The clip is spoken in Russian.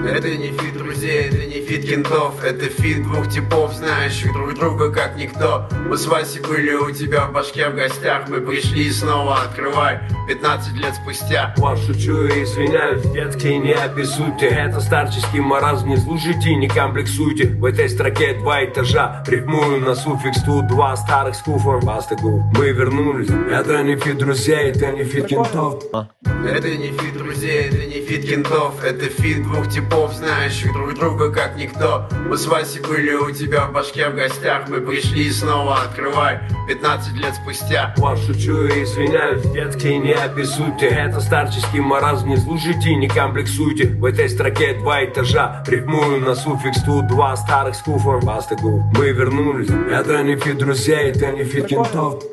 Это не фит друзей, это не фит кентов, это фит двух типов, знающих друг друга как никто. Мы с Васей были у тебя в башке в гостях, мы пришли и снова открывай 15 лет спустя. Шучу и извиняюсь, детские не обессудьте. Это старческий маразм, не слушайте, не комплексуйте. В этой строке 2 этажа, рифмую на суффикс. Тут 2 старых скуфа, мы вернулись. Это не фит друзей, это не фит кентов. Это не фит друзей, это не фит кентов, это фит двух типов, знающих друг друга как никто. Мы с Васей были у тебя в башке в гостях, мы пришли и снова открывай 15 лет спустя. Шучу и извиняюсь, детские не обессудьте. Это старческий маразм, не слушайте, не комплексуйте. В этой строке 2 этажа, рифмую на суффикс. Тут 2 старых скуфа, мы вернулись. Это не фит друзей, это не фит кентов.